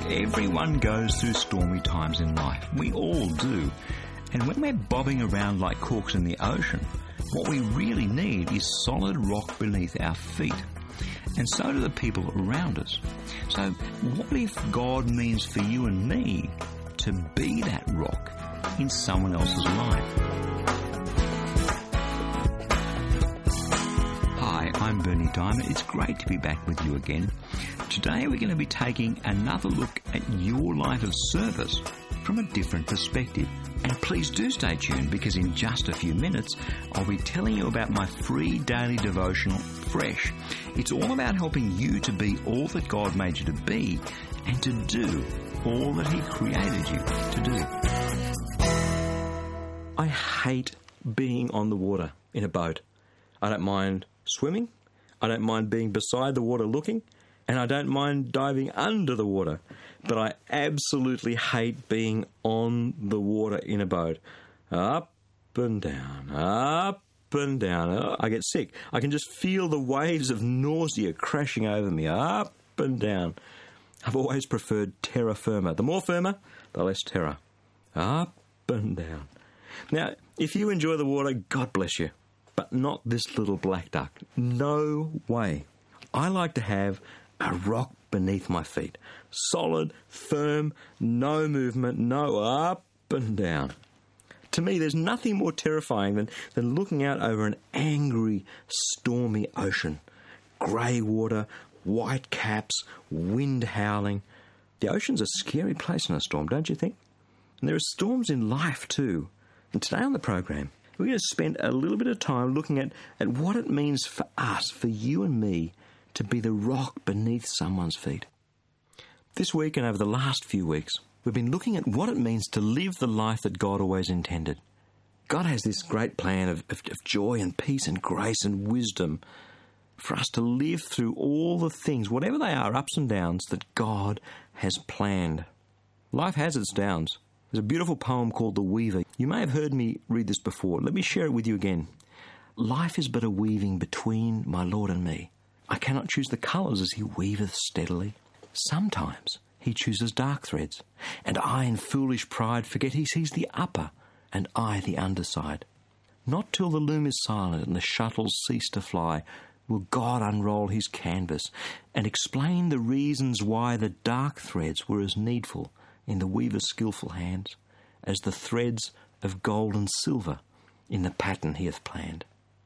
Everyone goes through stormy times in life. We all do. And when we're bobbing around like corks in the ocean, what we really need is solid rock beneath our feet. And so do the people around us. So what if God means for you and me to be that rock in someone else's life? Hi, I'm Bernie Diamond. It's great to be back with you again. Today we're going to be taking another look at your life of service from a different perspective. And please do stay tuned, because in just a few minutes I'll be telling you about my free daily devotional, Fresh. It's all about helping you to be all that God made you to be and to do all that He created you to do. I hate being on the water in a boat. I don't mind swimming, I don't mind being beside the water looking, and I don't mind diving under the water. But I absolutely hate being on the water in a boat. Up and down, up and down. Oh, I get sick. I can just feel the waves of nausea crashing over me, up and down. I've always preferred terra firma. The more firma, the less terror. Up and down. Now, if you enjoy the water, God bless you. But not this little black duck. No way. I like to have a rock beneath my feet. Solid, firm, no movement, no up and down. To me, there's nothing more terrifying than looking out over an angry, stormy ocean. Grey water, white caps, wind howling. The ocean's a scary place in a storm, don't you think? And there are storms in life too. And today on the program, we're going to spend a little bit of time looking at what it means for us, for you and me, to be the rock beneath someone's feet. This week and over the last few weeks, we've been looking at what it means to live the life that God always intended. God has this great plan of joy and peace and grace and wisdom for us to live through all the things, whatever they are, ups and downs, that God has planned. Life has its downs. There's a beautiful poem called The Weaver. You may have heard me read this before. Let me share it with you again. Life is but a weaving between my Lord and me. I cannot choose the colours as He weaveth steadily. Sometimes He chooses dark threads, and I in foolish pride forget He sees the upper, and I the underside. Not till the loom is silent and the shuttles cease to fly will God unroll His canvas and explain the reasons why the dark threads were as needful in the weaver's skilful hands as the threads of gold and silver in the pattern He hath planned.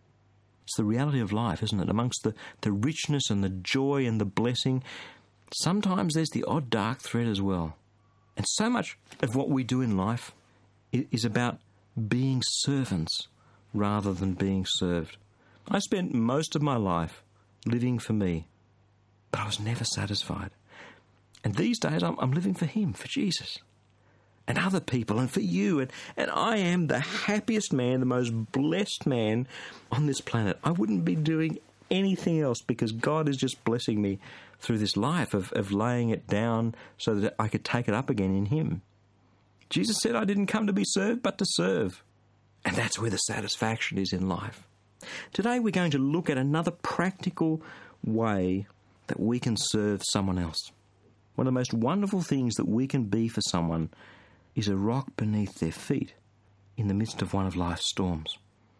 It's the reality of life, isn't it? Amongst the richness and the joy and the blessing, sometimes there's the odd dark thread as well. And so much of what we do in life is about being servants rather than being served. I spent most of my life living for me, but I was never satisfied. And these days I'm living for Him, for Jesus, and other people, and for you. And I am the happiest man, the most blessed man on this planet. I wouldn't be doing anything else, because God is just blessing me through this life of laying it down so that I could take it up again in Him. Jesus said, I didn't come to be served, but to serve. And that's where the satisfaction is in life. Today we're going to look at another practical way that we can serve someone else. One of the most wonderful things that we can be for someone is a rock beneath their feet in the midst of one of life's storms.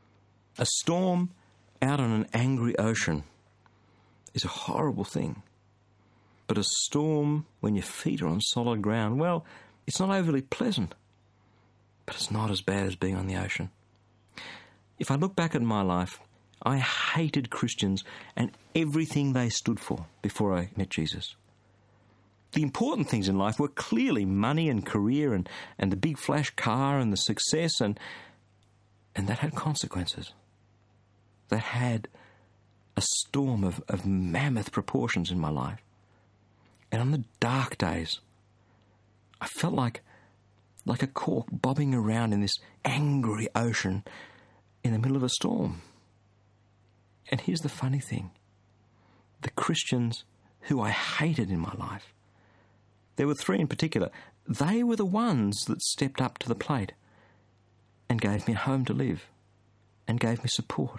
A storm out on an angry ocean is a horrible thing. But a storm when your feet are on solid ground, well, it's not overly pleasant, but it's not as bad as being on the ocean. If I look back at my life, I hated Christians and everything they stood for before I met Jesus. The important things in life were clearly money and career and the big flash car and the success, and that had consequences. That had a storm of mammoth proportions in my life. And on the dark days, I felt like a cork bobbing around in this angry ocean in the middle of a storm. And here's the funny thing. The Christians who I hated in my life, there were three in particular, they were the ones that stepped up to the plate and gave me a home to live, and gave me support,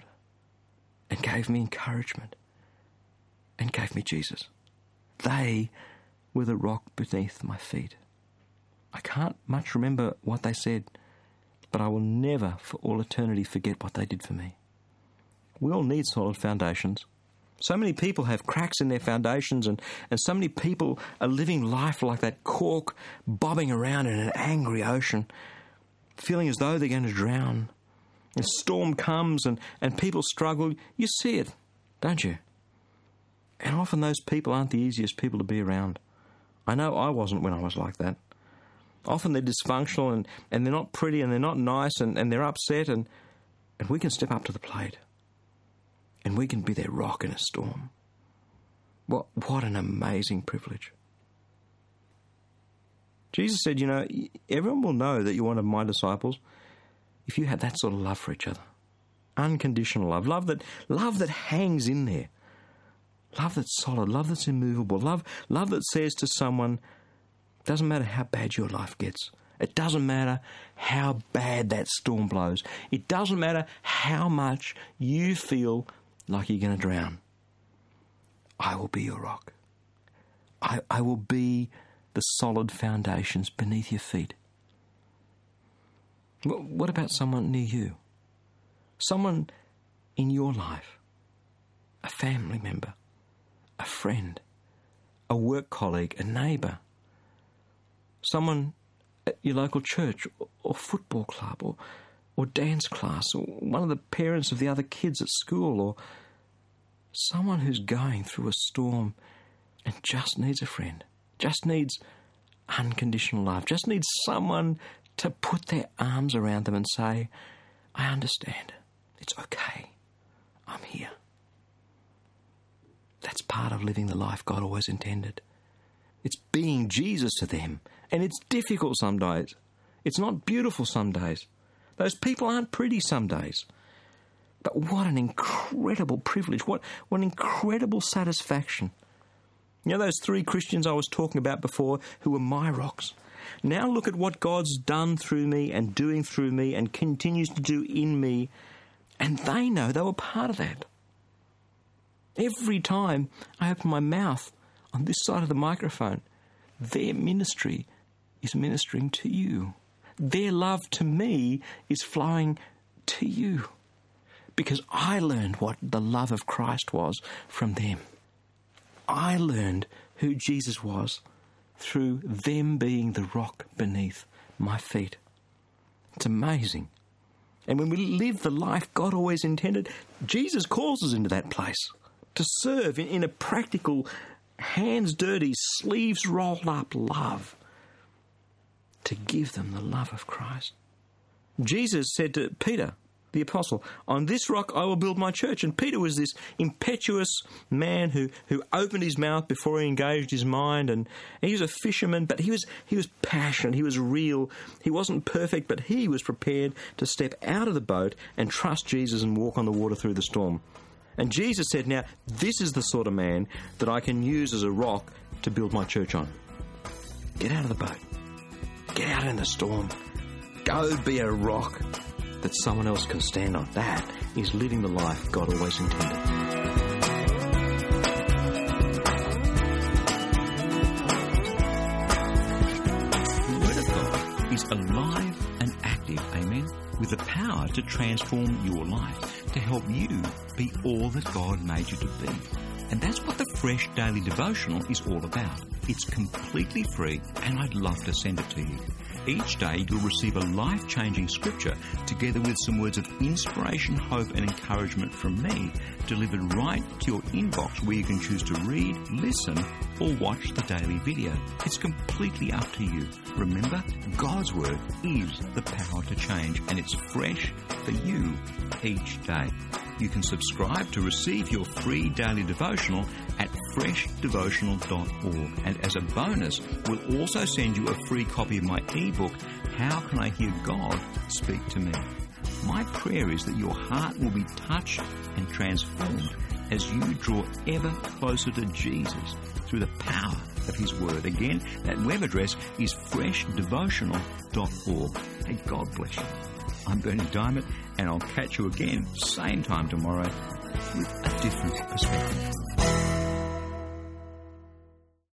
and gave me encouragement, and gave me Jesus. They with a rock beneath my feet. I can't much remember what they said, but I will never for all eternity forget what they did for me. We all need solid foundations. So many people have cracks in their foundations, and so many people are living life like that cork bobbing around in an angry ocean, feeling as though they're going to drown. A storm comes and people struggle. You see it, don't you? And often those people aren't the easiest people to be around. I know I wasn't when I was like that. Often they're dysfunctional and they're not pretty and they're not nice and they're upset and we can step up to the plate. And we can be their rock in a storm. What an amazing privilege. Jesus said, everyone will know that you're one of my disciples if you have that sort of love for each other. Unconditional love. Love that hangs in there. Love that's solid. Love that's immovable. Love that says to someone, doesn't matter how bad your life gets. It doesn't matter how bad that storm blows. It doesn't matter how much you feel like you're going to drown. I will be your rock. I will be the solid foundations beneath your feet. What about someone near you? Someone in your life? A family member? A friend? A work colleague? A neighbour? Someone at your local church or football club or dance class, or one of the parents of the other kids at school, or someone who's going through a storm and just needs a friend, just needs unconditional love, just needs someone to put their arms around them and say, I understand. It's okay. I'm here. That's part of living the life God always intended. It's being Jesus to them. And it's difficult some days. It's not beautiful some days. Those people aren't pretty some days. But what an incredible privilege. What an incredible satisfaction. Those 3 Christians I was talking about before who were my rocks. Now look at what God's done through me and doing through me and continues to do in me. And they know they were part of that. Every time I open my mouth on this side of the microphone, their ministry is ministering to you. Their love to me is flowing to you. Because I learned what the love of Christ was from them. I learned who Jesus was through them being the rock beneath my feet. It's amazing. And when we live the life God always intended, Jesus calls us into that place to serve in a practical, hands dirty, sleeves rolled up love, to give them the love of Christ. Jesus said to Peter, the apostle, on this rock I will build my church. And Peter was this impetuous man who opened his mouth before he engaged his mind, and he was a fisherman, but he was passionate, he was real. He wasn't perfect, but he was prepared to step out of the boat and trust Jesus and walk on the water through the storm. And Jesus said, now, this is the sort of man that I can use as a rock to build my church on. Get out of the boat. Get out in the storm. Go be a rock that someone else can stand on. That is living the life God always intended. The Word of God is alive and active, amen, with the power to transform your life, to help you be all that God made you to be. And that's what the Fresh Daily Devotional is all about. It's completely free, and I'd love to send it to you. Each day you'll receive a life-changing scripture together with some words of inspiration, hope and encouragement from me, delivered right to your inbox, where you can choose to read, listen or watch the daily video. It's completely up to you. Remember, God's Word is the power to change, and it's fresh for you each day. You can subscribe to receive your free daily devotional at freshdevotional.org. And as a bonus, we'll also send you a free copy of my ebook, How Can I Hear God Speak to Me? My prayer is that your heart will be touched and transformed as you draw ever closer to Jesus through the power of His Word. Again, that web address is freshdevotional.org. May God bless you. I'm Bernie Diamond, and I'll catch you again, same time tomorrow, with a different perspective.